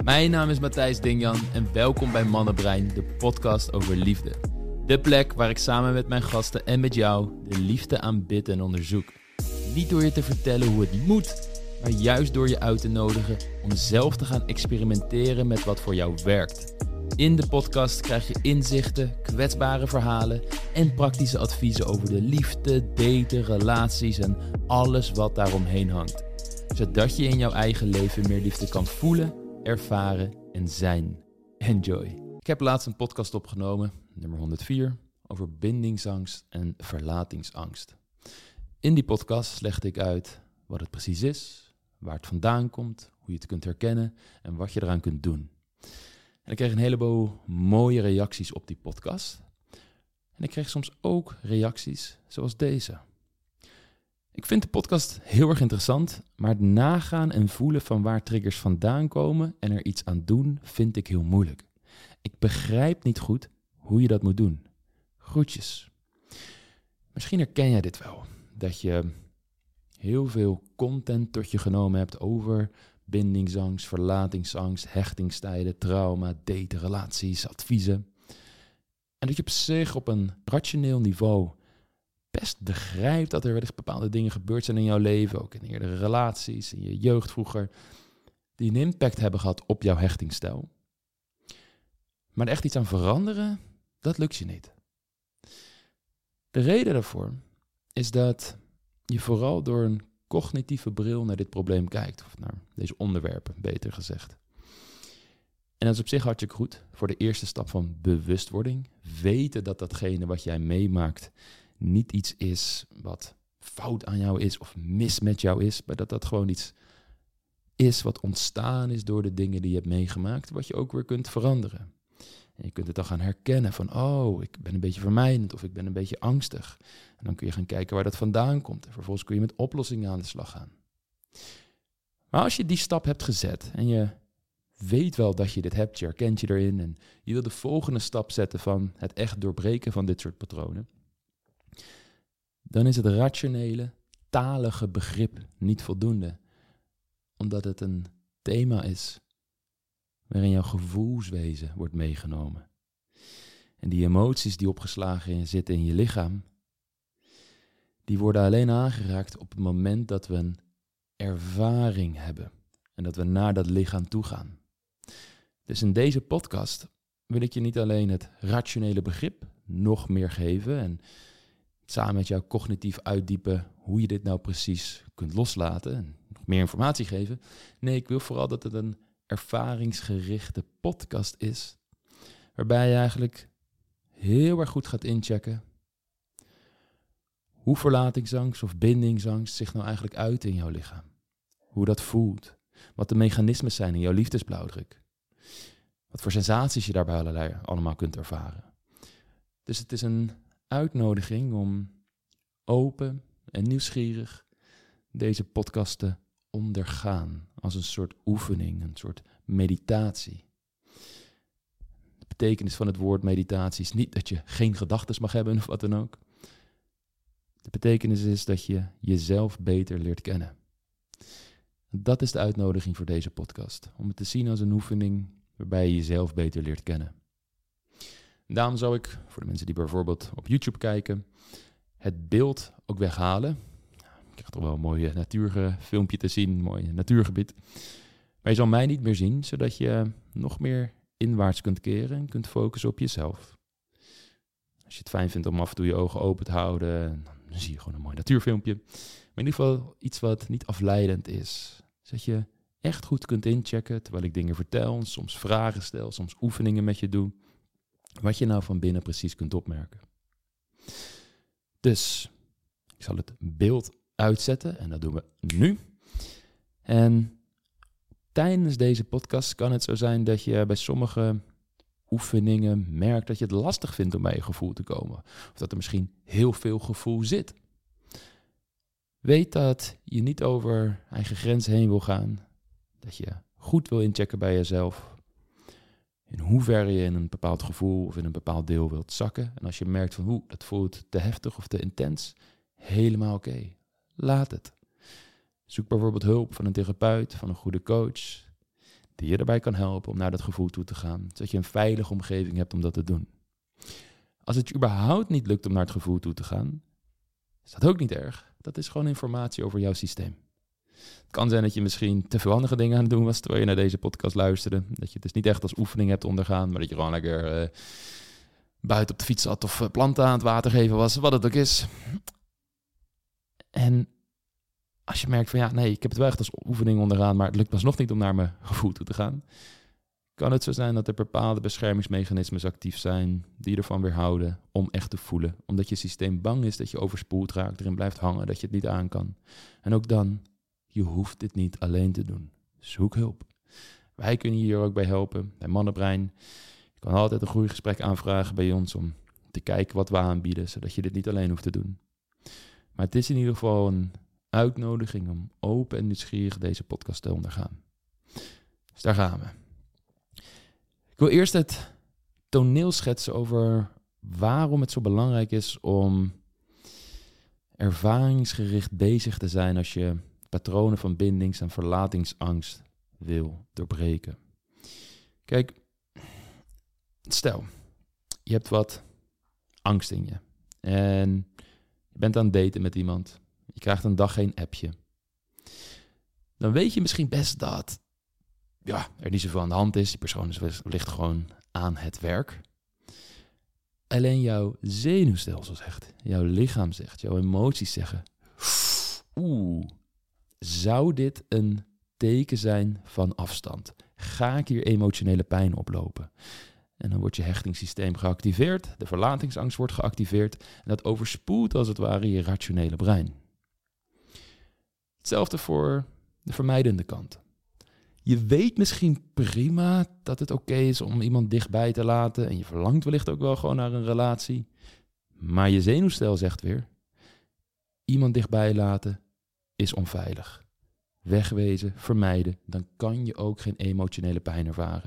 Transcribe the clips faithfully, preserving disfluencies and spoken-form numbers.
Mijn naam is Matthijs Dingjan en welkom bij Mannenbrein, de podcast over liefde. De plek waar ik samen met mijn gasten en met jou de liefde aanbid en onderzoek. Niet door je te vertellen hoe het moet, maar juist door je uit te nodigen om zelf te gaan experimenteren met wat voor jou werkt. In de podcast krijg je inzichten, kwetsbare verhalen en praktische adviezen over de liefde, daten, relaties en alles wat daaromheen hangt. Zodat je in jouw eigen leven meer liefde kan voelen, ervaren en zijn. Enjoy. Ik heb laatst een podcast opgenomen, nummer honderdvier, over bindingsangst en verlatingsangst. In die podcast legde ik uit wat het precies is, waar het vandaan komt, hoe je het kunt herkennen en wat je eraan kunt doen. En ik kreeg een heleboel mooie reacties op die podcast. En ik kreeg soms ook reacties zoals deze. Ik vind de podcast heel erg interessant, maar het nagaan en voelen van waar triggers vandaan komen en er iets aan doen, vind ik heel moeilijk. Ik begrijp niet goed hoe je dat moet doen. Groetjes. Misschien herken jij dit wel, dat je heel veel content tot je genomen hebt over bindingsangst, verlatingsangst, hechtingstijden, trauma, daten, relaties, adviezen. En dat je op zich op een rationeel niveau best begrijpt dat er wellicht bepaalde dingen gebeurd zijn in jouw leven, ook in eerdere relaties, in je jeugd vroeger, die een impact hebben gehad op jouw hechtingsstijl. Maar er echt iets aan veranderen, dat lukt je niet. De reden daarvoor is dat je vooral door een cognitieve bril naar dit probleem kijkt, of naar deze onderwerpen, beter gezegd. En dat is op zich hartstikke goed voor de eerste stap van bewustwording. Weten dat datgene wat jij meemaakt niet iets is wat fout aan jou is of mis met jou is, maar dat dat gewoon iets is wat ontstaan is door de dingen die je hebt meegemaakt, wat je ook weer kunt veranderen. En je kunt het dan gaan herkennen van, oh, ik ben een beetje vermijdend of ik ben een beetje angstig. En dan kun je gaan kijken waar dat vandaan komt. En vervolgens kun je met oplossingen aan de slag gaan. Maar als je die stap hebt gezet en je weet wel dat je dit hebt, je herkent je erin en je wil de volgende stap zetten van het echt doorbreken van dit soort patronen, dan is het rationele, talige begrip niet voldoende. Omdat het een thema is waarin jouw gevoelswezen wordt meegenomen. En die emoties die opgeslagen zitten in je lichaam, die worden alleen aangeraakt op het moment dat we een ervaring hebben. En dat we naar dat lichaam toe gaan. Dus in deze podcast wil ik je niet alleen het rationele begrip nog meer geven en samen met jou cognitief uitdiepen hoe je dit nou precies kunt loslaten en nog meer informatie geven. Nee, ik wil vooral dat het een ervaringsgerichte podcast is, waarbij je eigenlijk heel erg goed gaat inchecken hoe verlatingsangst of bindingsangst zich nou eigenlijk uit in jouw lichaam. Hoe dat voelt, wat de mechanismes zijn in jouw liefdesblauwdruk. Wat voor sensaties je daarbij allerlei allemaal kunt ervaren. Dus het is een uitnodiging om open en nieuwsgierig deze podcast te ondergaan. Als een soort oefening, een soort meditatie. De betekenis van het woord meditatie is niet dat je geen gedachten mag hebben of wat dan ook. De betekenis is dat je jezelf beter leert kennen. Dat is de uitnodiging voor deze podcast. Om het te zien als een oefening waarbij je jezelf beter leert kennen. En daarom zou ik, voor de mensen die bijvoorbeeld op YouTube kijken, het beeld ook weghalen. Ik krijg toch wel een mooi natuurfilmpje te zien, een mooi natuurgebied. Maar je zal mij niet meer zien, zodat je nog meer inwaarts kunt keren en kunt focussen op jezelf. Als je het fijn vindt om af en toe je ogen open te houden, dan zie je gewoon een mooi natuurfilmpje. Maar in ieder geval iets wat niet afleidend is. Zodat je echt goed kunt inchecken terwijl ik dingen vertel, soms vragen stel, soms oefeningen met je doe. Wat je nou van binnen precies kunt opmerken. Dus, ik zal het beeld uitzetten en dat doen we nu. En tijdens deze podcast kan het zo zijn dat je bij sommige oefeningen merkt dat je het lastig vindt om bij je gevoel te komen. Of dat er misschien heel veel gevoel zit. Weet dat je niet over eigen grenzen heen wil gaan. Dat je goed wil inchecken bij jezelf. In hoeverre je in een bepaald gevoel of in een bepaald deel wilt zakken. En als je merkt van, oeh, dat voelt te heftig of te intens, helemaal oké. Okay. Laat het. Zoek bijvoorbeeld hulp van een therapeut, van een goede coach. die je erbij kan helpen om naar dat gevoel toe te gaan. Zodat je een veilige omgeving hebt om dat te doen. Als het je überhaupt niet lukt om naar het gevoel toe te gaan, is dat ook niet erg. Dat is gewoon informatie over jouw systeem. Het kan zijn dat je misschien te veel andere dingen aan het doen was terwijl je naar deze podcast luisterde. Dat je het dus niet echt als oefening hebt ondergaan, maar dat je gewoon lekker uh, buiten op de fiets zat of uh, planten aan het water geven was, wat het ook is. En als je merkt van ja, nee, ik heb het wel echt als oefening ondergaan, maar het lukt alsnog niet om naar mijn gevoel toe te gaan, kan het zo zijn dat er bepaalde beschermingsmechanismes actief zijn die je ervan weerhouden om echt te voelen. Omdat je systeem bang is dat je overspoeld raakt, erin blijft hangen, dat je het niet aan kan. En ook dan, je hoeft dit niet alleen te doen. Zoek hulp. Wij kunnen je hier ook bij helpen, bij Mannenbrein. Je kan altijd een groeigesprek aanvragen bij ons om te kijken wat we aanbieden, zodat je dit niet alleen hoeft te doen. Maar het is in ieder geval een uitnodiging om open en nieuwsgierig deze podcast te ondergaan. Dus daar gaan we. Ik wil eerst het toneel schetsen over waarom het zo belangrijk is om ervaringsgericht bezig te zijn als je patronen van bindings- en verlatingsangst wil doorbreken. Kijk, stel, je hebt wat angst in je en je bent aan het daten met iemand. Je krijgt een dag geen appje. Dan weet je misschien best dat ja, er niet zoveel aan de hand is. Die persoon is wellicht gewoon aan het werk. Alleen jouw zenuwstelsel zegt, jouw lichaam zegt, jouw emoties zeggen, oeh, zou dit een teken zijn van afstand? Ga ik hier emotionele pijn oplopen? En dan wordt je hechtingssysteem geactiveerd, de verlatingsangst wordt geactiveerd en dat overspoelt als het ware je rationele brein. Hetzelfde voor de vermijdende kant. Je weet misschien prima dat het oké is om iemand dichtbij te laten en je verlangt wellicht ook wel gewoon naar een relatie. Maar je zenuwstel zegt weer, iemand dichtbij laten is onveilig. Wegwezen, vermijden, dan kan je ook geen emotionele pijn ervaren.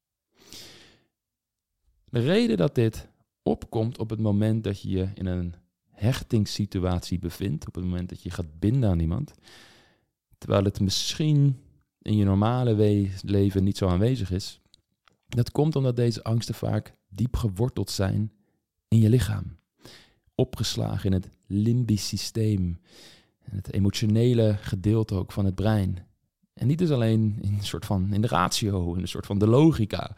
De reden dat dit opkomt op het moment dat je je in een hechtingssituatie bevindt, op het moment dat je gaat binden aan iemand, terwijl het misschien in je normale we- leven niet zo aanwezig is, dat komt omdat deze angsten vaak diep geworteld zijn in je lichaam. Opgeslagen in het limbisch systeem, het emotionele gedeelte ook van het brein. En niet dus alleen in een soort van in de ratio, in een soort van de logica.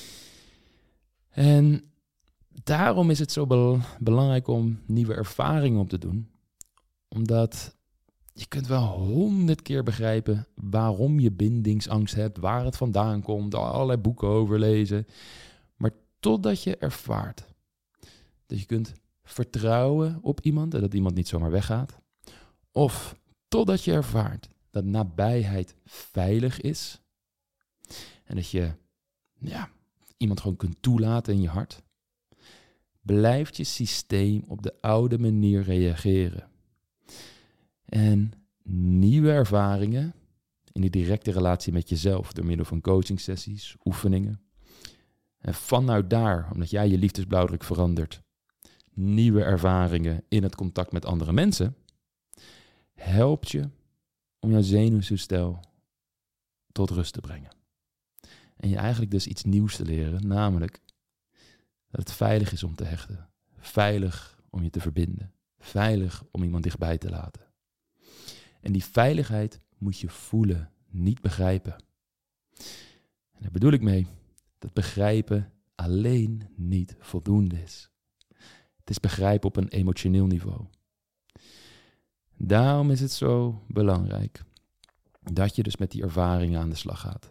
En daarom is het zo be- belangrijk om nieuwe ervaringen op te doen. Omdat je kunt wel honderd keer begrijpen waarom je bindingsangst hebt, waar het vandaan komt, allerlei boeken over lezen. Maar totdat je ervaart dat je kunt vertrouwen op iemand en dat iemand niet zomaar weggaat. Of totdat je ervaart dat nabijheid veilig is. En dat je ja, iemand gewoon kunt toelaten in je hart. Blijft je systeem op de oude manier reageren. En nieuwe ervaringen in die directe relatie met jezelf door middel van coachingsessies, oefeningen. En vanuit daar, omdat jij je liefdesblauwdruk verandert, nieuwe ervaringen in het contact met andere mensen, helpt je om jouw zenuwstelsel tot rust te brengen. En je eigenlijk dus iets nieuws te leren, namelijk dat het veilig is om te hechten. Veilig om je te verbinden. Veilig om iemand dichtbij te laten. En die veiligheid moet je voelen, niet begrijpen. En daar bedoel ik mee dat begrijpen alleen niet voldoende is. Het is begrijpen op een emotioneel niveau. Daarom is het zo belangrijk dat je dus met die ervaringen aan de slag gaat.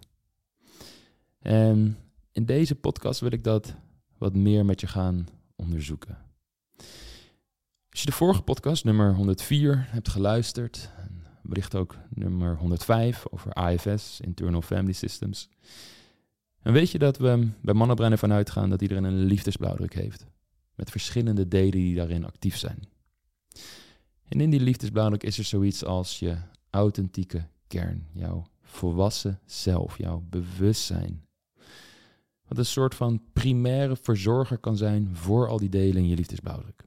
En in deze podcast wil ik dat wat meer met je gaan onderzoeken. Als je de vorige podcast, nummer honderdvier, hebt geluisterd, en wellicht ook nummer honderdvijf over I F S, Internal Family Systems, dan weet je dat we bij Mannenbrein ervan uitgaan dat iedereen een liefdesblauwdruk heeft, met verschillende delen die daarin actief zijn. En in die liefdesblauwdruk is er zoiets als je authentieke kern, jouw volwassen zelf, jouw bewustzijn. Wat een soort van primaire verzorger kan zijn voor al die delen in je liefdesblauwdruk.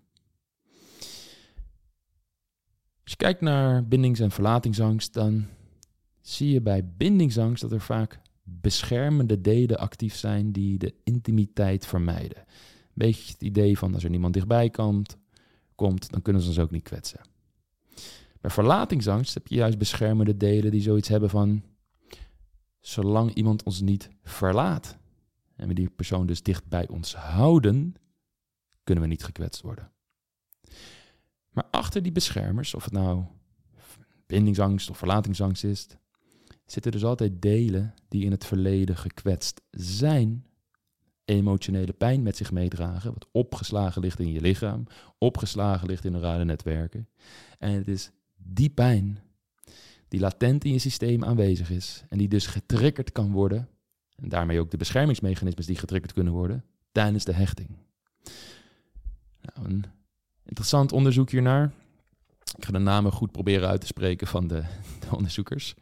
Als je kijkt naar bindings- en verlatingsangst, dan zie je bij bindingsangst dat er vaak beschermende delen actief zijn die de intimiteit vermijden. Een beetje het idee van als er niemand dichtbij komt, komt dan kunnen ze ons ook niet kwetsen. Bij verlatingsangst heb je juist beschermende delen die zoiets hebben van, zolang iemand ons niet verlaat en we die persoon dus dicht bij ons houden, kunnen we niet gekwetst worden. Maar achter die beschermers, of het nou bindingsangst of verlatingsangst is, zitten dus altijd delen die in het verleden gekwetst zijn, emotionele pijn met zich meedragen, wat opgeslagen ligt in je lichaam, opgeslagen ligt in neurale netwerken. En het is die pijn die latent in je systeem aanwezig is en die dus getriggerd kan worden, en daarmee ook de beschermingsmechanismes die getriggerd kunnen worden, tijdens de hechting. Nou, een interessant onderzoek hiernaar. Ik ga de namen goed proberen uit te spreken van de, de onderzoekers.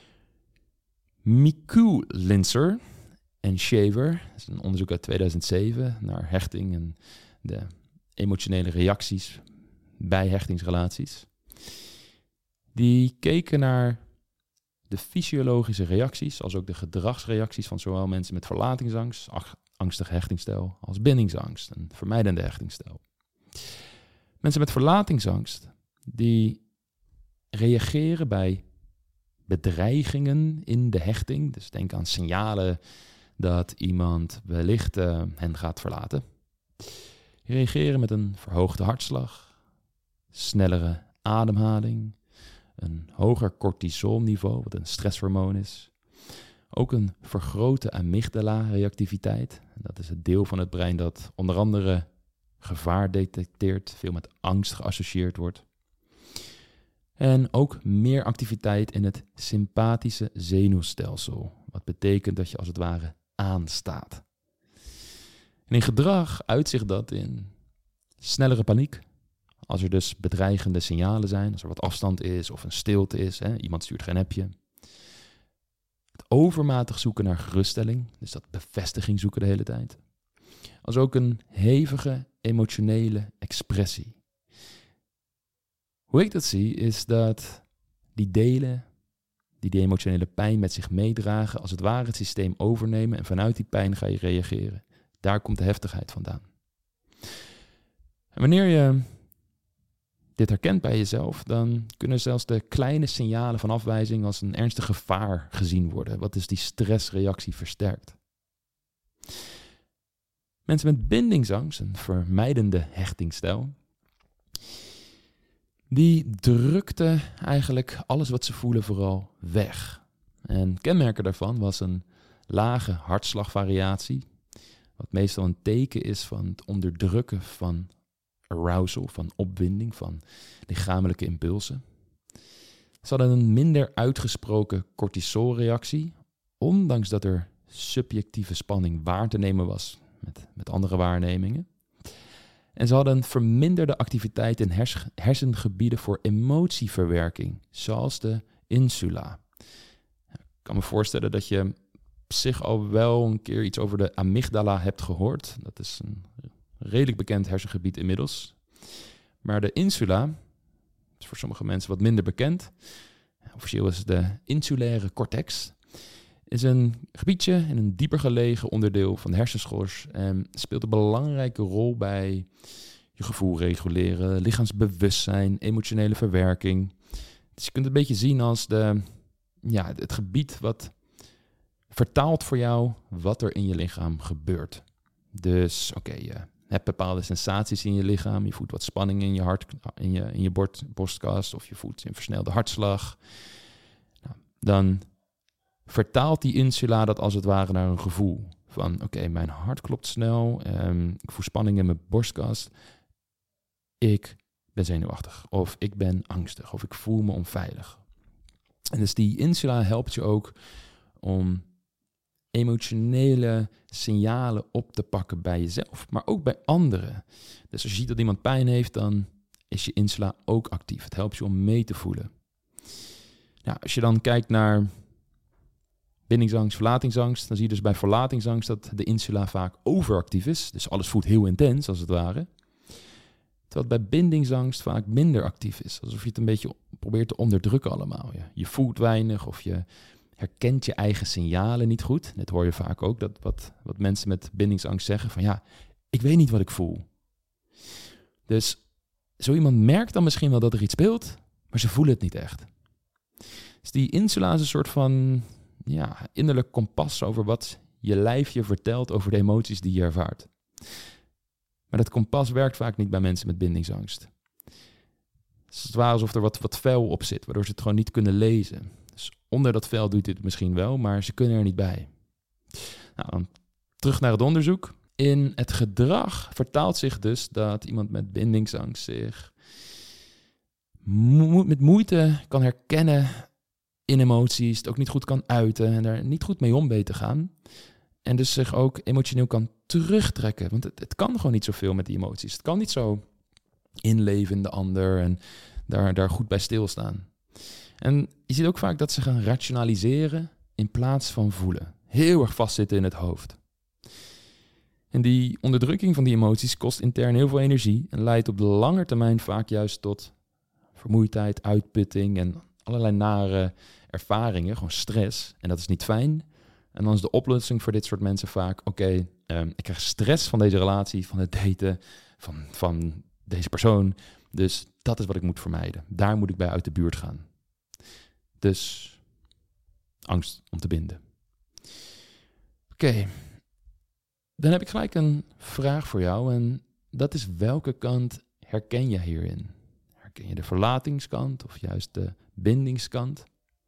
Miku Linser en Shaver, dat is een onderzoek uit tweeduizend zeven naar hechting en de emotionele reacties bij hechtingsrelaties. Die keken naar de fysiologische reacties, als ook de gedragsreacties van zowel mensen met verlatingsangst, angstige hechtingsstijl, als bindingsangst, een vermijdende hechtingsstijl. Mensen met verlatingsangst, die reageren bij bedreigingen in de hechting. Dus denk aan signalen dat iemand wellicht uh, hen gaat verlaten. Die reageren met een verhoogde hartslag, snellere ademhaling, een hoger cortisolniveau, wat een stresshormoon is. Ook een vergrote amygdala-reactiviteit. Dat is het deel van het brein dat onder andere gevaar detecteert, veel met angst geassocieerd wordt. En ook meer activiteit in het sympathische zenuwstelsel. Wat betekent dat je als het ware aanstaat. En in gedrag uitzicht dat in snellere paniek. Als er dus bedreigende signalen zijn, als er wat afstand is of een stilte is, hè, iemand stuurt geen appje. Het overmatig zoeken naar geruststelling, dus dat bevestiging zoeken de hele tijd. Als ook een hevige emotionele expressie. Hoe ik dat zie, is dat die delen die die emotionele pijn met zich meedragen, als het ware het systeem overnemen en vanuit die pijn ga je reageren. Daar komt de heftigheid vandaan. En wanneer je dit herkent bij jezelf, dan kunnen zelfs de kleine signalen van afwijzing als een ernstig gevaar gezien worden, wat dus die stressreactie versterkt. Mensen met bindingsangst, een vermijdende hechtingsstijl, die drukte eigenlijk alles wat ze voelen vooral weg. En kenmerken daarvan was een lage hartslagvariatie, wat meestal een teken is van het onderdrukken van arousal, van opwinding, van lichamelijke impulsen. Ze hadden een minder uitgesproken cortisolreactie, ondanks dat er subjectieve spanning waar te nemen was met, met andere waarnemingen. En ze hadden een verminderde activiteit in hers- hersengebieden voor emotieverwerking, zoals de insula. Ik kan me voorstellen dat je op zich al wel een keer iets over de amygdala hebt gehoord. Dat is een redelijk bekend hersengebied inmiddels. Maar de insula is voor sommige mensen wat minder bekend. Officieel is het de insulaire cortex. Is een gebiedje in een dieper gelegen onderdeel van de hersenschors en speelt een belangrijke rol bij je gevoel reguleren, lichaamsbewustzijn, emotionele verwerking. Dus je kunt het een beetje zien als de, ja, het gebied wat vertaalt voor jou wat er in je lichaam gebeurt. Dus oké, okay, je hebt bepaalde sensaties in je lichaam, je voelt wat spanning in je hart, in je, in je bord, borstkast, of je voelt een versnelde hartslag. Nou, dan vertaalt die insula dat als het ware naar een gevoel. Van oké, okay, mijn hart klopt snel, um, ik voel spanning in mijn borstkast. Ik ben zenuwachtig, of ik ben angstig, of ik voel me onveilig. En dus die insula helpt je ook om emotionele signalen op te pakken bij jezelf, maar ook bij anderen. Dus als je ziet dat iemand pijn heeft, dan is je insula ook actief. Het helpt je om mee te voelen. Nou, als je dan kijkt naar bindingsangst, verlatingsangst, dan zie je dus bij verlatingsangst dat de insula vaak overactief is. Dus alles voelt heel intens, als het ware. Terwijl het bij bindingsangst vaak minder actief is. Alsof je het een beetje probeert te onderdrukken allemaal. Ja. Je voelt weinig of je herkent je eigen signalen niet goed. Dat hoor je vaak ook, dat wat, wat mensen met bindingsangst zeggen van ja, ik weet niet wat ik voel. Dus zo iemand merkt dan misschien wel dat er iets speelt, maar ze voelen het niet echt. Dus die insula is een soort van ja, innerlijk kompas over wat je lijf je vertelt over de emoties die je ervaart. Maar dat kompas werkt vaak niet bij mensen met bindingsangst. Het is het ware alsof er wat, wat vuil op zit, waardoor ze het gewoon niet kunnen lezen. Dus onder dat vel doet dit misschien wel, maar ze kunnen er niet bij. Nou, dan terug naar het onderzoek. In het gedrag vertaalt zich dus dat iemand met bindingsangst zich mo- met moeite kan herkennen in emoties, het ook niet goed kan uiten en daar niet goed mee om weet te gaan. En dus zich ook emotioneel kan terugtrekken. Want het, het kan gewoon niet zoveel met die emoties. Het kan niet zo inleven in de ander en daar, daar goed bij stilstaan. En je ziet ook vaak dat ze gaan rationaliseren in plaats van voelen. Heel erg vastzitten in het hoofd. En die onderdrukking van die emoties kost intern heel veel energie en leidt op de lange termijn vaak juist tot vermoeidheid, uitputting en allerlei nare ervaringen, gewoon stress. En dat is niet fijn. En dan is de oplossing voor dit soort mensen vaak, oké, okay, um, ik krijg stress van deze relatie, van het daten, van, van deze persoon. Dus dat is wat ik moet vermijden. Daar moet ik bij uit de buurt gaan. Dus angst om te binden. Oké, okay. Dan heb ik gelijk een vraag voor jou en dat is welke kant herken je hierin? Herken je de verlatingskant of juist de bindingskant?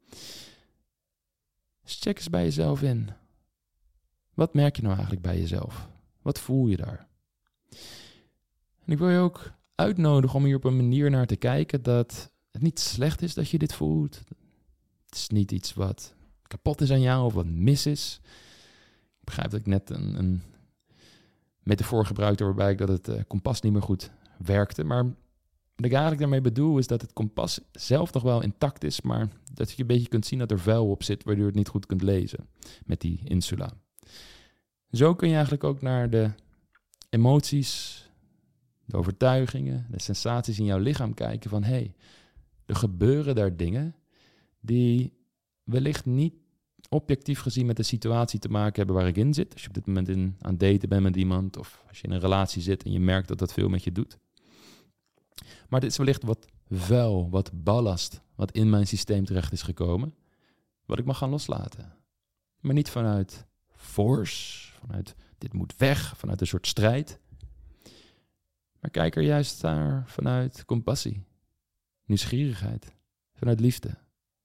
Dus check eens bij jezelf in. Wat merk je nou eigenlijk bij jezelf? Wat voel je daar? En ik wil je ook uitnodigen om hier op een manier naar te kijken dat het niet slecht is dat je dit voelt. Het is niet iets wat kapot is aan jou of wat mis is. Ik begrijp dat ik net een, een metafoor gebruikte waarbij ik dat het uh, kompas niet meer goed werkte. Maar wat ik eigenlijk daarmee bedoel is dat het kompas zelf nog wel intact is, maar dat je een beetje kunt zien dat er vuil op zit, waardoor je het niet goed kunt lezen met die insula. Zo kun je eigenlijk ook naar de emoties, de overtuigingen, de sensaties in jouw lichaam kijken van hé, hey, er gebeuren daar dingen die wellicht niet objectief gezien met de situatie te maken hebben waar ik in zit. Als je op dit moment in, aan het daten bent met iemand of als je in een relatie zit en je merkt dat dat veel met je doet. Maar dit is wellicht wat vuil, wat ballast, wat in mijn systeem terecht is gekomen, wat ik mag gaan loslaten. Maar niet vanuit force, vanuit dit moet weg, vanuit een soort strijd. Maar kijk er juist naar vanuit compassie, nieuwsgierigheid, vanuit liefde.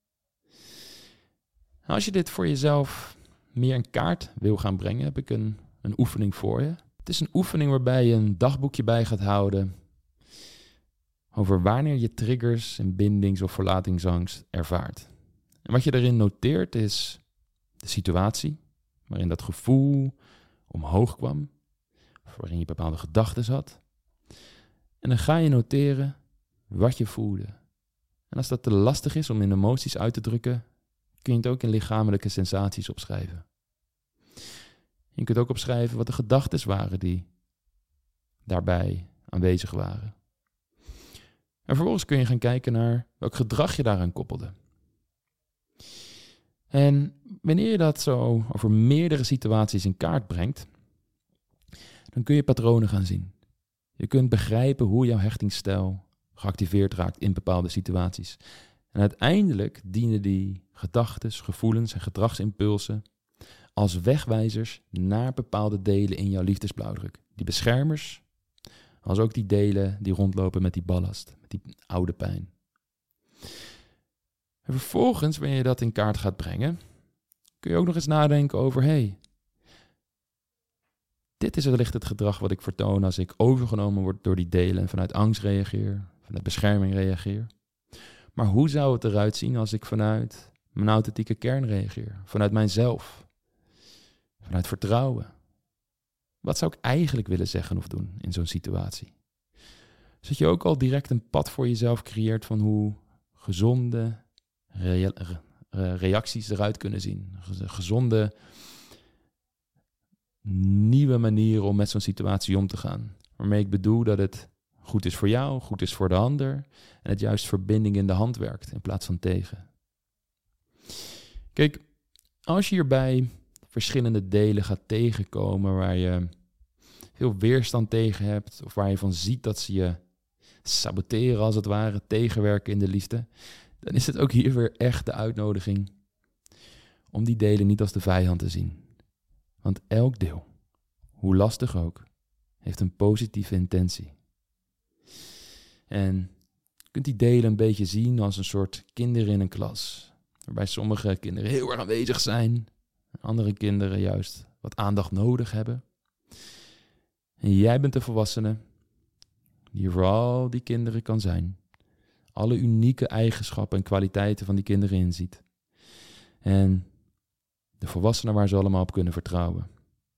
Als je dit voor jezelf meer in kaart wil gaan brengen, heb ik een, een oefening voor je. Het is een oefening waarbij je een dagboekje bij gaat houden over wanneer je triggers en bindings- of verlatingsangst ervaart. En wat je daarin noteert is de situatie waarin dat gevoel omhoog kwam, of waarin je bepaalde gedachten had. En dan ga je noteren wat je voelde. En als dat te lastig is om in emoties uit te drukken, kun je het ook in lichamelijke sensaties opschrijven. Je kunt ook opschrijven wat de gedachten waren die daarbij aanwezig waren. En vervolgens kun je gaan kijken naar welk gedrag je daaraan koppelde. En wanneer je dat zo over meerdere situaties in kaart brengt, dan kun je patronen gaan zien. Je kunt begrijpen hoe jouw hechtingsstijl geactiveerd raakt in bepaalde situaties. En uiteindelijk dienen die gedachten, gevoelens en gedragsimpulsen als wegwijzers naar bepaalde delen in jouw liefdesblauwdruk. Die beschermers, als ook die delen die rondlopen met die ballast, met die oude pijn. En vervolgens, wanneer je dat in kaart gaat brengen, kun je ook nog eens nadenken over, hé, hey, dit is wellicht het gedrag wat ik vertoon als ik overgenomen word door die delen en vanuit angst reageer, vanuit bescherming reageer. Maar hoe zou het eruit zien als ik vanuit mijn authentieke kern reageer, vanuit mijzelf, vanuit vertrouwen? Wat zou ik eigenlijk willen zeggen of doen in zo'n situatie? Zodat je ook al direct een pad voor jezelf creëert van hoe gezonde rea- re- reacties eruit kunnen zien. Gezonde nieuwe manieren om met zo'n situatie om te gaan. Waarmee ik bedoel dat het goed is voor jou, goed is voor de ander en het juist verbinding in de hand werkt in plaats van tegen. Kijk, als je hierbij verschillende delen gaat tegenkomen waar je veel weerstand tegen hebt, of waar je van ziet dat ze je saboteren als het ware, tegenwerken in de liefde, dan is het ook hier weer echt de uitnodiging om die delen niet als de vijand te zien. Want elk deel, hoe lastig ook, heeft een positieve intentie. En je kunt die delen een beetje zien als een soort kinderen in een klas, waarbij sommige kinderen heel erg aanwezig zijn, en andere kinderen juist wat aandacht nodig hebben. En jij bent de volwassene die voor al die kinderen kan zijn, alle unieke eigenschappen en kwaliteiten van die kinderen inziet. En de volwassenen waar ze allemaal op kunnen vertrouwen.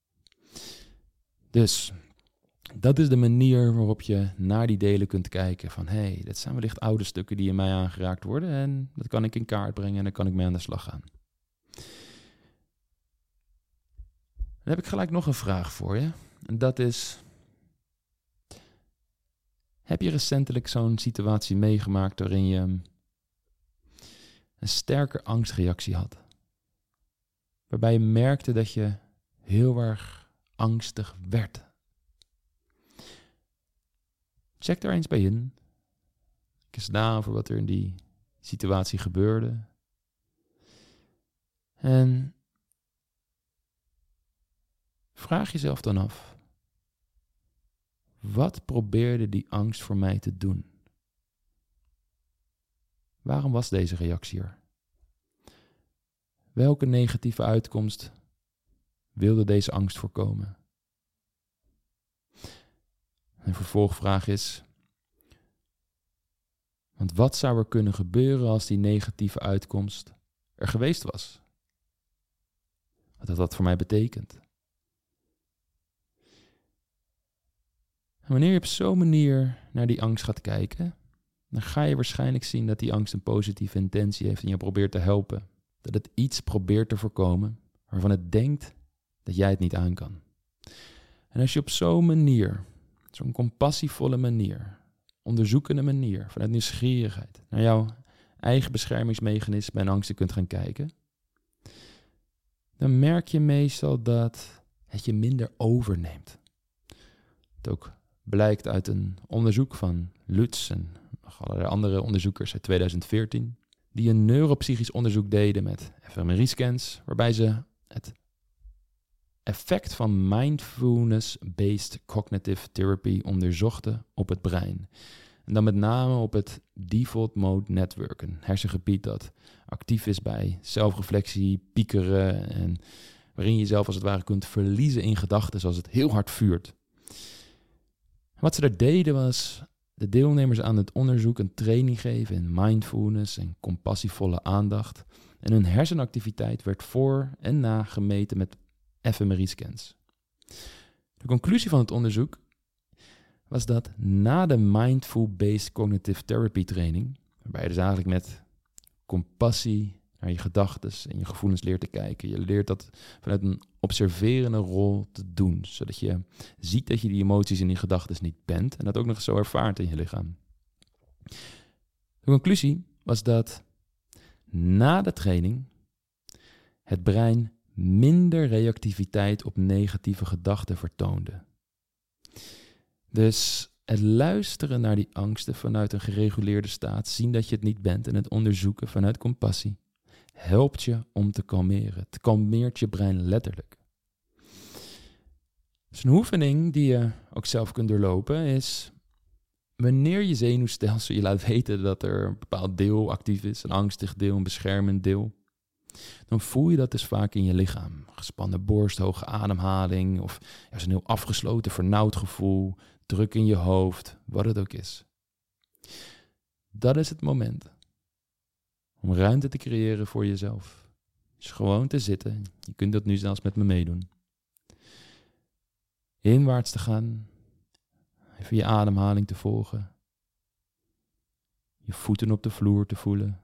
Dus dat is de manier waarop je naar die delen kunt kijken. Van hé, hey, dat zijn wellicht oude stukken die in mij aangeraakt worden. En dat kan ik in kaart brengen en dan kan ik mee aan de slag gaan. Dan heb ik gelijk nog een vraag voor je. En dat is, heb je recentelijk zo'n situatie meegemaakt waarin je een sterke angstreactie had? Waarbij je merkte dat je heel erg angstig werd. Check daar eens bij in. Kijk eens na over wat er in die situatie gebeurde. En vraag jezelf dan af. Wat probeerde die angst voor mij te doen? Waarom was deze reactie er? Welke negatieve uitkomst wilde deze angst voorkomen? En vervolgvraag is, want wat zou er kunnen gebeuren als die negatieve uitkomst er geweest was? Wat had dat voor mij betekend? En wanneer je op zo'n manier naar die angst gaat kijken, dan ga je waarschijnlijk zien dat die angst een positieve intentie heeft en je probeert te helpen. Dat het iets probeert te voorkomen waarvan het denkt dat jij het niet aan kan. En als je op zo'n manier, zo'n compassievolle manier, onderzoekende manier, vanuit nieuwsgierigheid, naar jouw eigen beschermingsmechanismen en angsten kunt gaan kijken, dan merk je meestal dat het je minder overneemt. Het ook blijkt uit een onderzoek van Lutz en nog allerlei andere onderzoekers uit tweeduizend veertien, die een neuropsychisch onderzoek deden met fMRI-scans, waarbij ze het effect van mindfulness-based cognitive therapy onderzochten op het brein. En dan met name op het default mode network, een hersengebied dat actief is bij zelfreflectie, piekeren en waarin je jezelf als het ware kunt verliezen in gedachten zoals het heel hard vuurt. Wat ze daar deden was de deelnemers aan het onderzoek een training geven in mindfulness en compassievolle aandacht. En hun hersenactiviteit werd voor en na gemeten met fMRI-scans. De conclusie van het onderzoek was dat na de Mindful-Based Cognitive Therapy training, waarbij je dus eigenlijk met compassie naar je gedachten en je gevoelens leert te kijken. Je leert dat vanuit een observerende rol te doen, zodat je ziet dat je die emoties en die gedachten niet bent en dat ook nog zo ervaart in je lichaam. De conclusie was dat na de training het brein minder reactiviteit op negatieve gedachten vertoonde. Dus het luisteren naar die angsten vanuit een gereguleerde staat, zien dat je het niet bent en het onderzoeken vanuit compassie, helpt je om te kalmeren. Het kalmeert je brein letterlijk. Dus een oefening die je ook zelf kunt doorlopen is, wanneer je zenuwstelsel je laat weten dat er een bepaald deel actief is, een angstig deel, een beschermend deel, dan voel je dat dus vaak in je lichaam. Gespannen borst, hoge ademhaling of juist een heel afgesloten, vernauwd gevoel, druk in je hoofd, wat het ook is. Dat is het moment om ruimte te creëren voor jezelf. Dus gewoon te zitten. Je kunt dat nu zelfs met me meedoen. Inwaarts te gaan. Even je ademhaling te volgen. Je voeten op de vloer te voelen.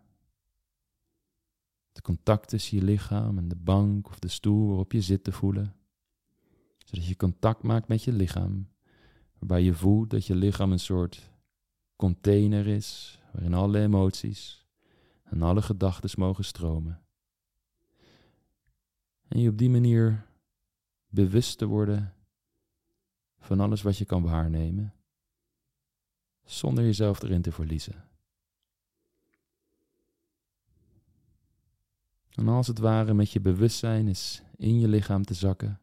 Het contact tussen je lichaam en de bank of de stoel waarop je zit te voelen. Zodat je contact maakt met je lichaam. Waarbij je voelt dat je lichaam een soort container is. Waarin alle emoties en alle gedachten mogen stromen. En je op die manier bewust te worden van alles wat je kan waarnemen, zonder jezelf erin te verliezen. En als het ware met je bewustzijn is in je lichaam te zakken.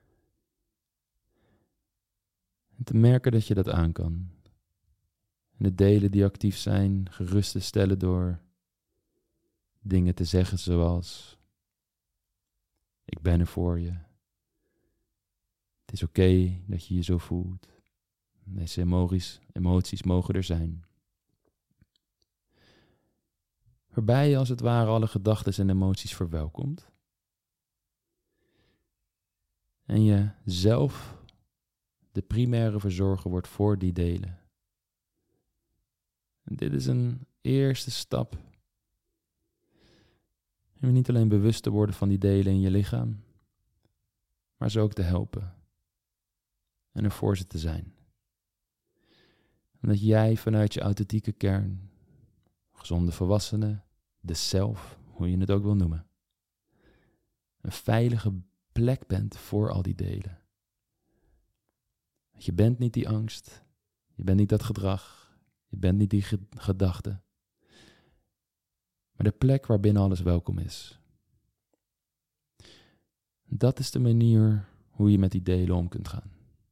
En te merken dat je dat aan kan. En de delen die actief zijn gerust te stellen door dingen te zeggen zoals: ik ben er voor je. Het is oké okay dat je je zo voelt. Deze emoties, emoties mogen er zijn. Waarbij je als het ware alle gedachten en emoties verwelkomt. En je zelf de primaire verzorger wordt voor die delen. En dit is een eerste stap. Om niet alleen bewust te worden van die delen in je lichaam, maar ze ook te helpen. En er voor ze te zijn. En dat jij vanuit je authentieke kern, gezonde volwassene, de zelf, hoe je het ook wil noemen, een veilige plek bent voor al die delen. Je bent niet die angst, je bent niet dat gedrag, je bent niet die ge- gedachte, maar de plek waarbinnen alles welkom is. Dat is de manier hoe je met die delen om kunt gaan.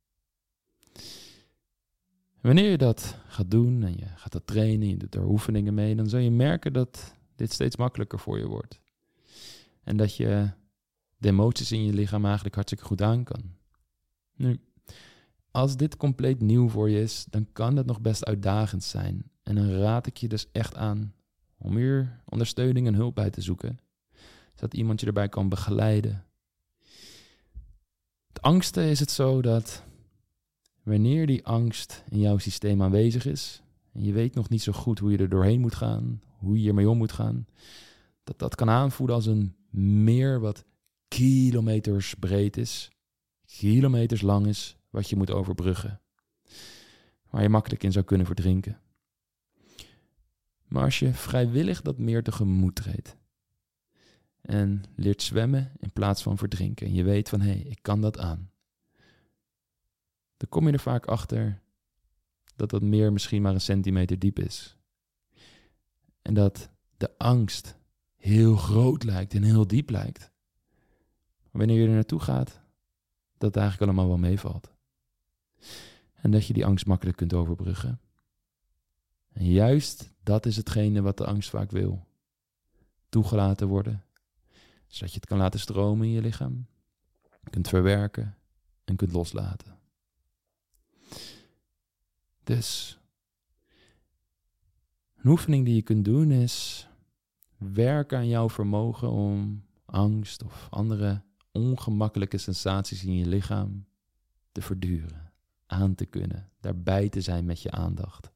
En wanneer je dat gaat doen en je gaat dat trainen, je doet er oefeningen mee, dan zul je merken dat dit steeds makkelijker voor je wordt. En dat je de emoties in je lichaam eigenlijk hartstikke goed aan kan. Nu, als dit compleet nieuw voor je is, dan kan het nog best uitdagend zijn. En dan raad ik je dus echt aan om hier ondersteuning en hulp bij te zoeken. Zodat iemand je erbij kan begeleiden. Het angsten is het zo dat wanneer die angst in jouw systeem aanwezig is, en je weet nog niet zo goed hoe je er doorheen moet gaan, hoe je ermee om moet gaan, dat dat kan aanvoelen als een meer wat kilometers breed is, kilometers lang is, wat je moet overbruggen, waar je makkelijk in zou kunnen verdrinken. Maar als je vrijwillig dat meer tegemoet treedt en leert zwemmen in plaats van verdrinken, en je weet van hé, hey, ik kan dat aan, dan kom je er vaak achter dat dat meer misschien maar een centimeter diep is. En dat de angst heel groot lijkt en heel diep lijkt. Maar wanneer je er naartoe gaat, dat het eigenlijk allemaal wel meevalt. En dat je die angst makkelijk kunt overbruggen. En juist dat is hetgene wat de angst vaak wil. Toegelaten worden. Zodat je het kan laten stromen in je lichaam. Kunt verwerken en kunt loslaten. Dus een oefening die je kunt doen is werken aan jouw vermogen om angst of andere ongemakkelijke sensaties in je lichaam te verduren, aan te kunnen, daarbij te zijn met je aandacht.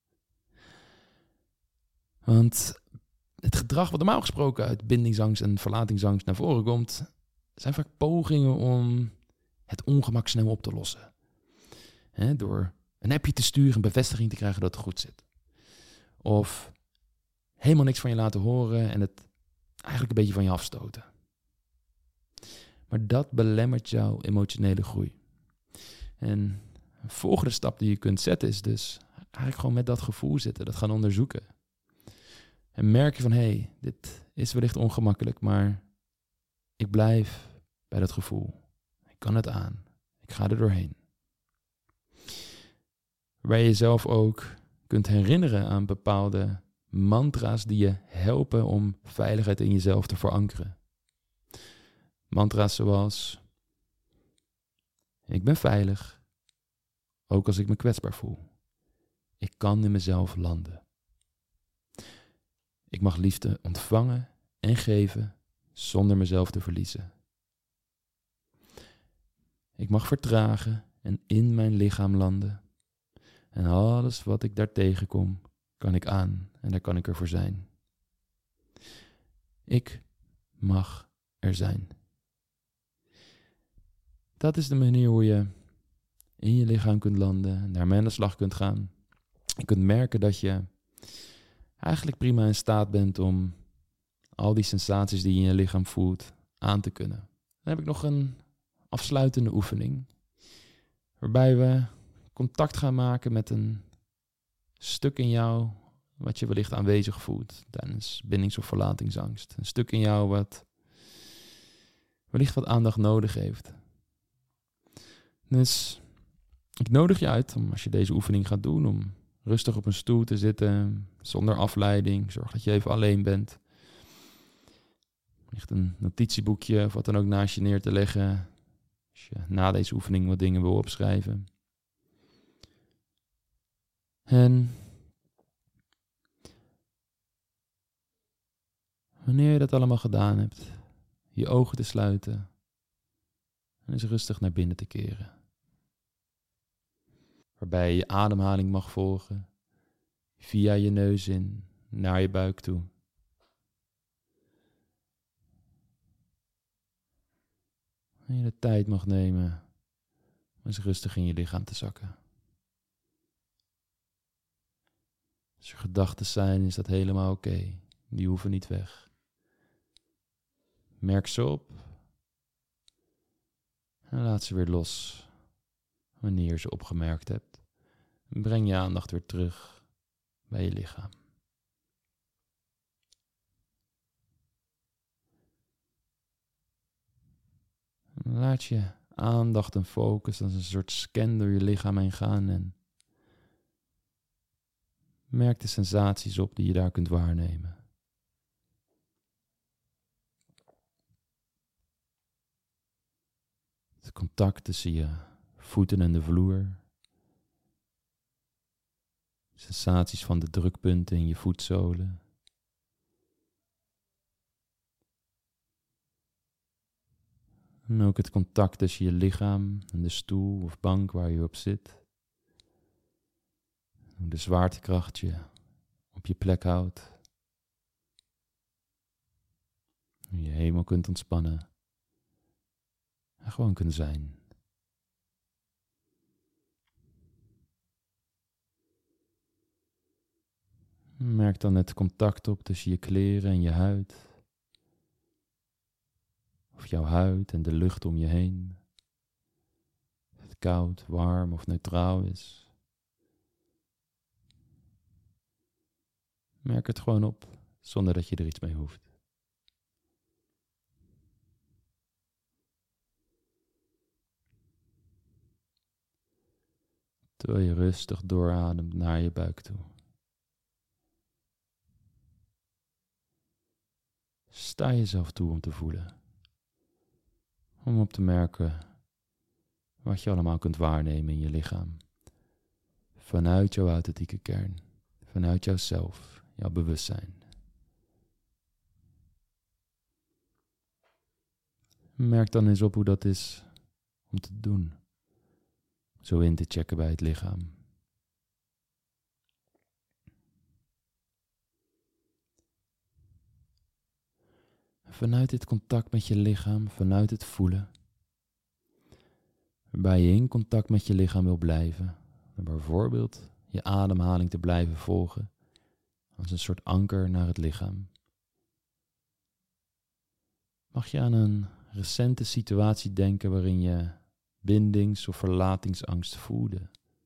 Want het gedrag wat normaal gesproken uit bindingsangst en verlatingsangst naar voren komt, zijn vaak pogingen om het ongemak snel op te lossen. He, door een appje te sturen, een bevestiging te krijgen dat het goed zit. Of helemaal niks van je laten horen en het eigenlijk een beetje van je afstoten. Maar dat belemmert jouw emotionele groei. En een volgende stap die je kunt zetten is dus eigenlijk gewoon met dat gevoel zitten, dat gaan onderzoeken. En merk je van, hé, hey, dit is wellicht ongemakkelijk, maar ik blijf bij dat gevoel. Ik kan het aan. Ik ga er doorheen. Waar je jezelf ook kunt herinneren aan bepaalde mantra's die je helpen om veiligheid in jezelf te verankeren. Mantra's zoals: ik ben veilig, ook als ik me kwetsbaar voel. Ik kan in mezelf landen. Ik mag liefde ontvangen en geven zonder mezelf te verliezen. Ik mag vertragen en in mijn lichaam landen. En alles wat ik daar tegenkom, kan ik aan en daar kan ik er voor zijn. Ik mag er zijn. Dat is de manier hoe je in je lichaam kunt landen en daarmee aan de slag kunt gaan. Je kunt merken dat je eigenlijk prima in staat bent om al die sensaties die je in je lichaam voelt aan te kunnen. Dan heb ik nog een afsluitende oefening. Waarbij we contact gaan maken met een stuk in jou wat je wellicht aanwezig voelt tijdens bindings- of verlatingsangst. Een stuk in jou wat wellicht wat aandacht nodig heeft. Dus ik nodig je uit om, als je deze oefening gaat doen, om rustig op een stoel te zitten, zonder afleiding. Zorg dat je even alleen bent. Ligt een notitieboekje of wat dan ook naast je neer te leggen. Als je na deze oefening wat dingen wil opschrijven. En wanneer je dat allemaal gedaan hebt, je ogen te sluiten en eens rustig naar binnen te keren. Waarbij je je ademhaling mag volgen, via je neus in, naar je buik toe. En je de tijd mag nemen om eens rustig in je lichaam te zakken. Als er gedachten zijn, is dat helemaal oké. Okay. Die hoeven niet weg. Merk ze op en laat ze weer los wanneer je ze opgemerkt hebt. En breng je aandacht weer terug bij je lichaam. En laat je aandacht en focus als een soort scan door je lichaam heen gaan en merk de sensaties op die je daar kunt waarnemen. Het contact tussen je voeten en de vloer. Sensaties van de drukpunten in je voetzolen. En ook het contact tussen je lichaam en de stoel of bank waar je op zit. Hoe de zwaartekracht je op je plek houdt. Hoe je helemaal kunt ontspannen. En gewoon kunt zijn. Merk dan het contact op tussen je kleren en je huid. Of jouw huid en de lucht om je heen. Of het koud, warm of neutraal is. Merk het gewoon op, zonder dat je er iets mee hoeft. Terwijl je rustig doorademt naar je buik toe. Sta jezelf toe om te voelen. Om op te merken wat je allemaal kunt waarnemen in je lichaam. Vanuit jouw authentieke kern. Vanuit jouzelf, jouw bewustzijn. Merk dan eens op hoe dat is om te doen. Zo in te checken bij het lichaam. Vanuit dit contact met je lichaam, vanuit het voelen, waarbij je in contact met je lichaam wil blijven, en bijvoorbeeld je ademhaling te blijven volgen, als een soort anker naar het lichaam, mag je aan een recente situatie denken waarin je bindings- of verlatingsangst voelde.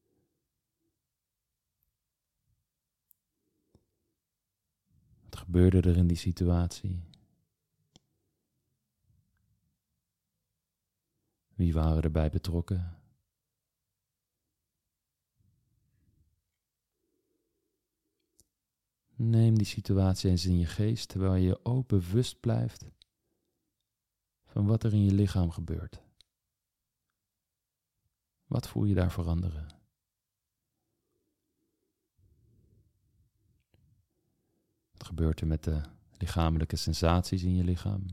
Wat gebeurde er in die situatie? Wie waren erbij betrokken? Neem die situatie eens in je geest, terwijl je ook bewust blijft van wat er in je lichaam gebeurt. Wat voel je daar veranderen? Wat gebeurt er met de lichamelijke sensaties in je lichaam?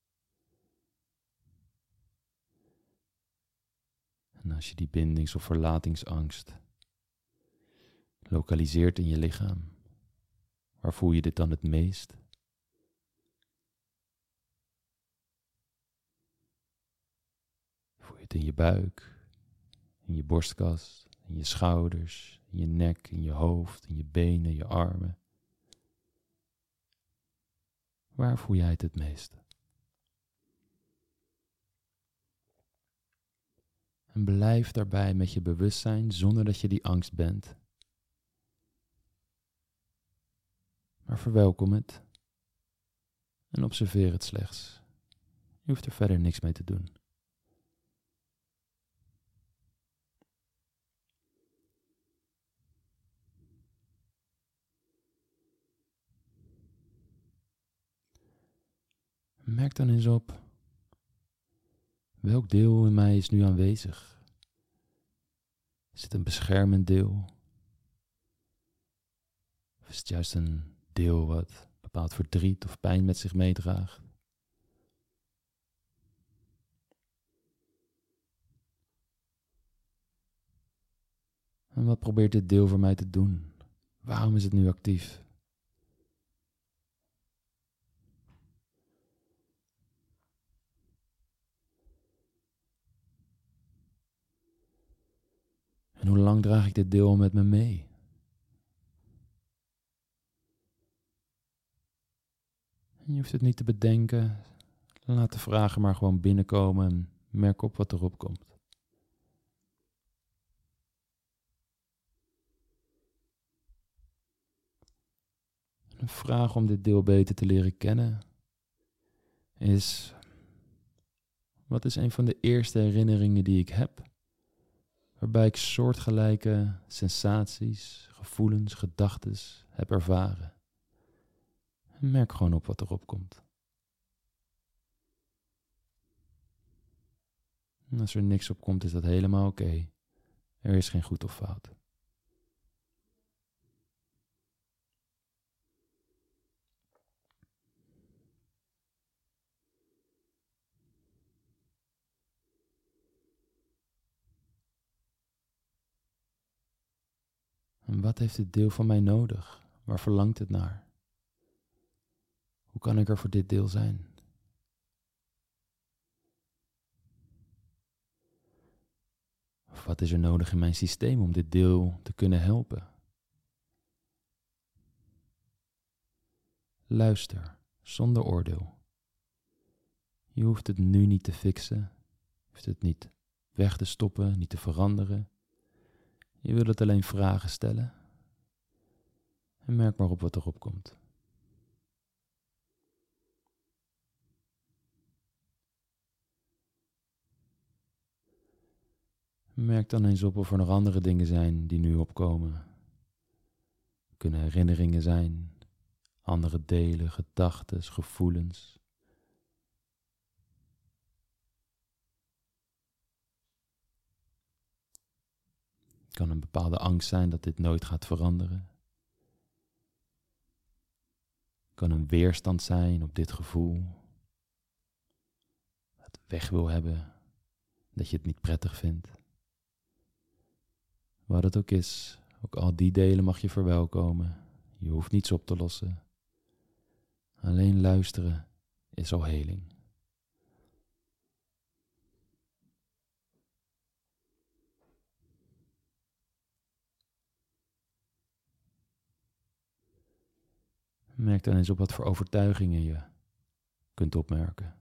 En als je die bindings- of verlatingsangst lokaliseert in je lichaam, waar voel je dit dan het meest? Voel je het in je buik, in je borstkas, in je schouders, in je nek, in je hoofd, in je benen, je armen? Waar voel jij het het meest? En blijf daarbij met je bewustzijn zonder dat je die angst bent. Maar verwelkom het en observeer het slechts. Je hoeft er verder niks mee te doen. Merk dan eens op, welk deel in mij is nu aanwezig? Is het een beschermend deel? Of is het juist een deel wat bepaald verdriet of pijn met zich meedraagt? En wat probeert dit deel voor mij te doen? Waarom is het nu actief? En hoe lang draag ik dit deel al met me mee? En je hoeft het niet te bedenken. Laat de vragen maar gewoon binnenkomen en merk op wat erop komt. Een vraag om dit deel beter te leren kennen is: wat is een van de eerste herinneringen die ik heb, waarbij ik soortgelijke sensaties, gevoelens, gedachten heb ervaren? En merk gewoon op wat erop komt. En als er niks op komt, is dat helemaal oké. Okay. Er is geen goed of fout. En wat heeft dit deel van mij nodig? Waar verlangt het naar? Hoe kan ik er voor dit deel zijn? Of wat is er nodig in mijn systeem om dit deel te kunnen helpen? Luister, zonder oordeel. Je hoeft het nu niet te fixen. Je hoeft het niet weg te stoppen, niet te veranderen. Je wil het alleen vragen stellen. En merk maar op wat erop komt. Merk dan eens op of er nog andere dingen zijn die nu opkomen. Het kunnen herinneringen zijn, andere delen, gedachten, gevoelens. Het kan een bepaalde angst zijn dat dit nooit gaat veranderen. Het kan een weerstand zijn op dit gevoel. Dat het weg wil hebben, dat je het niet prettig vindt. Wat het ook is, ook al die delen mag je verwelkomen. Je hoeft niets op te lossen. Alleen luisteren is al heling. Merk dan eens op wat voor overtuigingen je kunt opmerken.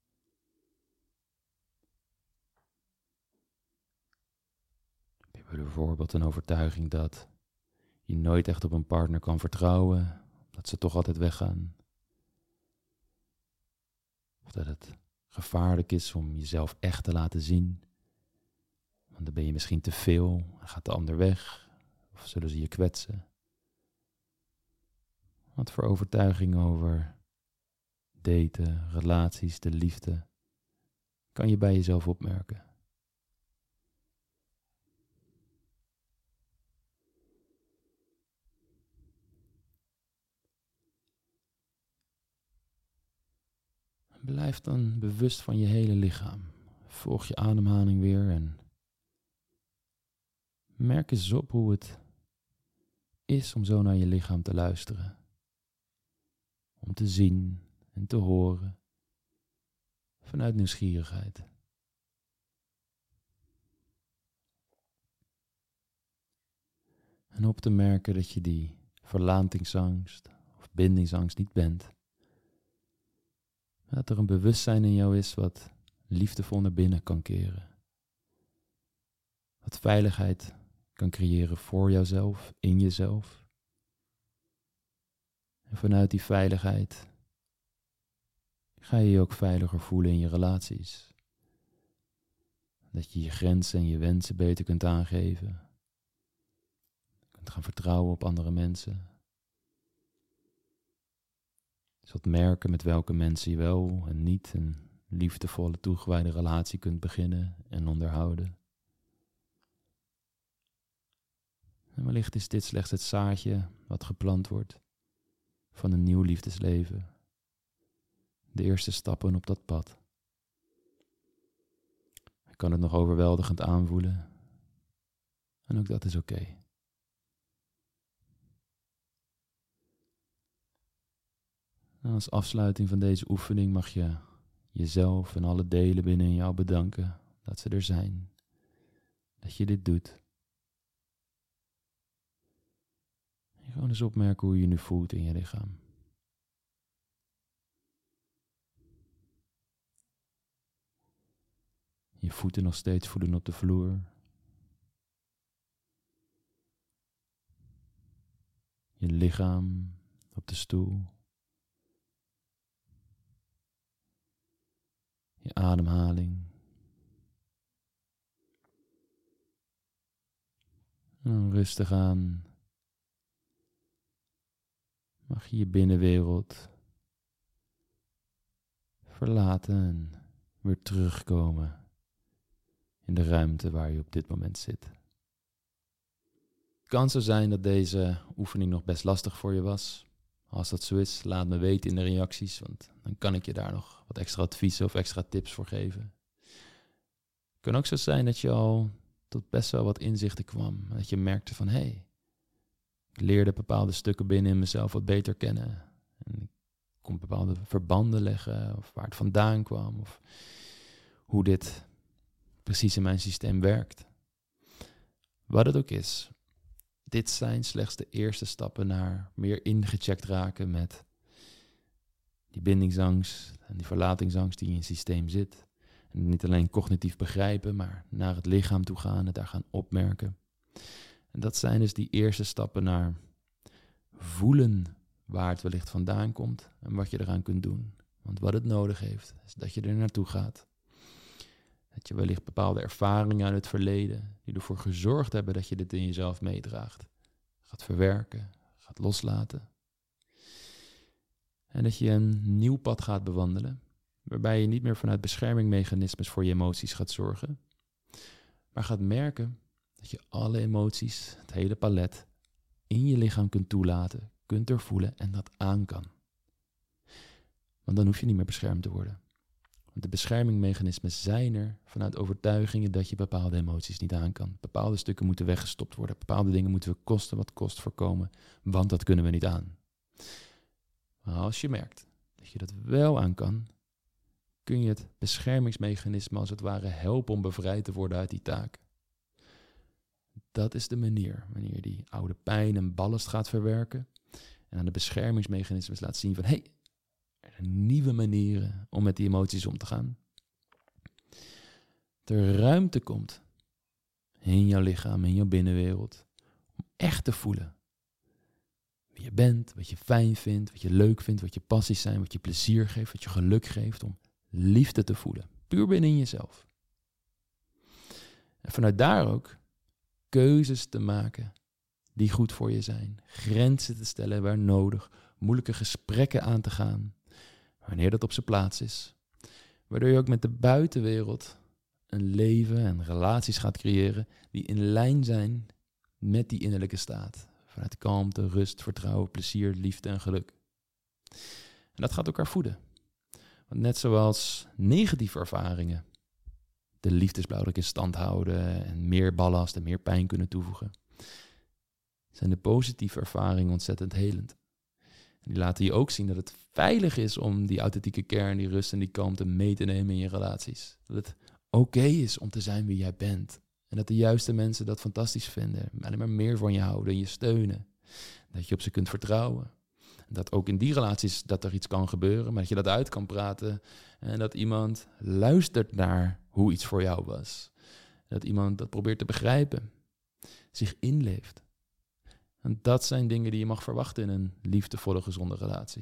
Heb je bijvoorbeeld een overtuiging dat je nooit echt op een partner kan vertrouwen, dat ze toch altijd weggaan? Of dat het gevaarlijk is om jezelf echt te laten zien, want dan ben je misschien te veel en gaat de ander weg, of zullen ze je kwetsen? Wat voor overtuigingen over daten, relaties, de liefde kan je bij jezelf opmerken? Blijf dan bewust van je hele lichaam. Volg je ademhaling weer en merk eens op hoe het is om zo naar je lichaam te luisteren. Om te zien en te horen vanuit nieuwsgierigheid. En op te merken dat je die verlatingsangst of bindingsangst niet bent. Dat er een bewustzijn in jou is wat liefdevol naar binnen kan keren. wat veiligheid kan creëren voor jouzelf, in jezelf. En vanuit die veiligheid ga je je ook veiliger voelen in je relaties. Dat je je grenzen en je wensen beter kunt aangeven. Je kunt gaan vertrouwen op andere mensen. Je zult merken met welke mensen je wel en niet een liefdevolle, toegewijde relatie kunt beginnen en onderhouden. En wellicht is dit slechts het zaadje wat geplant wordt van een nieuw liefdesleven. De eerste stappen op dat pad. Ik kan het nog overweldigend aanvoelen. En ook dat is oké. Okay. Als afsluiting van deze oefening mag je jezelf en alle delen binnen jou bedanken dat ze er zijn. Dat je dit doet. En gewoon eens opmerken hoe je je nu voelt in je lichaam. Je voeten nog steeds voelen op de vloer. Je lichaam op de stoel. Je ademhaling. En rustig aan mag je je binnenwereld verlaten en weer terugkomen in de ruimte waar je op dit moment zit. Het kan zo zijn dat deze oefening nog best lastig voor je was. Als dat zo is, laat me weten in de reacties, want dan kan ik je daar nog wat extra adviezen of extra tips voor geven. Het kan ook zo zijn dat je al tot best wel wat inzichten kwam. Dat je merkte van, hé, hey, ik leerde bepaalde stukken binnen in mezelf wat beter kennen. En ik kon bepaalde verbanden leggen, of waar het vandaan kwam, of hoe dit precies in mijn systeem werkt. Wat het ook is, dit zijn slechts de eerste stappen naar meer ingecheckt raken met die bindingsangst en die verlatingsangst die in je systeem zit. En niet alleen cognitief begrijpen, maar naar het lichaam toe gaan en daar gaan opmerken. En dat zijn dus die eerste stappen naar voelen waar het wellicht vandaan komt en wat je eraan kunt doen. Want wat het nodig heeft, is dat je er naartoe gaat. Dat je wellicht bepaalde ervaringen uit het verleden, die ervoor gezorgd hebben dat je dit in jezelf meedraagt, gaat verwerken, gaat loslaten. En dat je een nieuw pad gaat bewandelen, waarbij je niet meer vanuit beschermingmechanismes voor je emoties gaat zorgen, maar gaat merken dat je alle emoties, het hele palet, in je lichaam kunt toelaten, kunt doorvoelen en dat aan kan. Want dan hoef je niet meer beschermd te worden. Want de beschermingmechanismen zijn er vanuit overtuigingen dat je bepaalde emoties niet aan kan. Bepaalde stukken moeten weggestopt worden. Bepaalde dingen moeten we kosten wat kost voorkomen, want dat kunnen we niet aan. Maar als je merkt dat je dat wel aan kan, kun je het beschermingsmechanisme als het ware helpen om bevrijd te worden uit die taak. Dat is de manier, wanneer je die oude pijn en ballast gaat verwerken en aan de beschermingsmechanismes laat zien van, hé, hey, er zijn nieuwe manieren om met die emoties om te gaan. Dat er ruimte komt in jouw lichaam, in jouw binnenwereld, om echt te voelen wie je bent, wat je fijn vindt, wat je leuk vindt, wat je passies zijn, wat je plezier geeft, wat je geluk geeft, om liefde te voelen, puur binnen jezelf. En vanuit daar ook keuzes te maken die goed voor je zijn, grenzen te stellen waar nodig, moeilijke gesprekken aan te gaan, wanneer dat op zijn plaats is. Waardoor je ook met de buitenwereld een leven en relaties gaat creëren die in lijn zijn met die innerlijke staat. Vanuit kalmte, rust, vertrouwen, plezier, liefde en geluk. En dat gaat elkaar voeden. Want net zoals negatieve ervaringen de liefdesblauwdruk in stand houden en meer ballast en meer pijn kunnen toevoegen, zijn de positieve ervaringen ontzettend helend. En die laten je ook zien dat het veilig is om die authentieke kern, die rust en die kalmte mee te nemen in je relaties. Dat het oké is om te zijn wie jij bent. En dat de juiste mensen dat fantastisch vinden. Alleen maar meer van je houden en je steunen. Dat je op ze kunt vertrouwen. Dat ook in die relaties dat er iets kan gebeuren, maar dat je dat uit kan praten. En dat iemand luistert naar hoe iets voor jou was. Dat iemand dat probeert te begrijpen. Zich inleeft. En dat zijn dingen die je mag verwachten in een liefdevolle, gezonde relatie.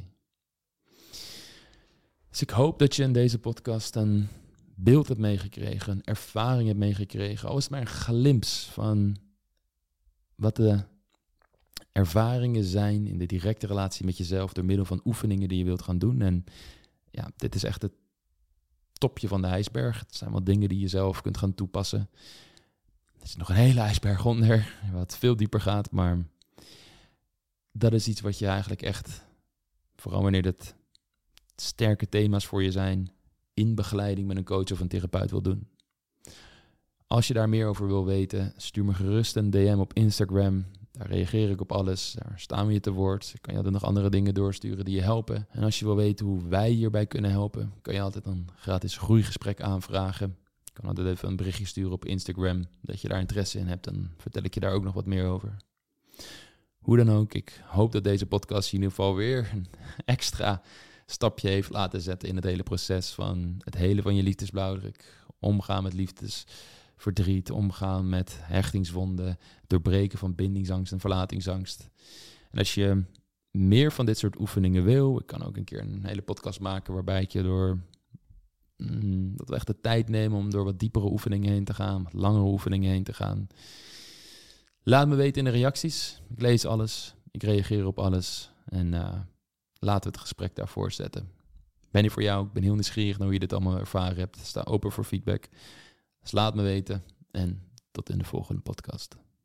Dus ik hoop dat je in deze podcast een beeld hebt meegekregen, een ervaring hebt meegekregen. Al is het maar een glimps van wat de ervaringen zijn in de directe relatie met jezelf door middel van oefeningen die je wilt gaan doen. En ja, dit is echt het topje van de ijsberg. Het zijn wel dingen die je zelf kunt gaan toepassen. Er is nog een hele ijsberg onder, wat veel dieper gaat, maar dat is iets wat je eigenlijk echt, vooral wanneer dat sterke thema's voor je zijn, in begeleiding met een coach of een therapeut wil doen. Als je daar meer over wil weten, stuur me gerust een D M op Instagram. Daar reageer ik op alles. Daar staan we je te woord. Ik kan je altijd nog andere dingen doorsturen die je helpen. En als je wil weten hoe wij hierbij kunnen helpen, kan je altijd een gratis groeigesprek aanvragen. Je kan altijd even een berichtje sturen op Instagram dat je daar interesse in hebt. Dan vertel ik je daar ook nog wat meer over. Hoe dan ook, ik hoop dat deze podcast je in ieder geval weer een extra stapje heeft laten zetten in het hele proces van het helen van je liefdesblauwdruk. Omgaan met liefdesverdriet, omgaan met hechtingswonden, doorbreken van bindingsangst en verlatingsangst. En als je meer van dit soort oefeningen wil, ik kan ook een keer een hele podcast maken waarbij ik je door, mm, dat we echt de tijd nemen om door wat diepere oefeningen heen te gaan, wat langere oefeningen heen te gaan. Laat me weten in de reacties. Ik lees alles, ik reageer op alles en uh, laten we het gesprek daarvoor zetten. Ik ben hier voor jou, ik ben heel nieuwsgierig naar hoe je dit allemaal ervaren hebt. Ik sta open voor feedback. Dus laat me weten en tot in de volgende podcast.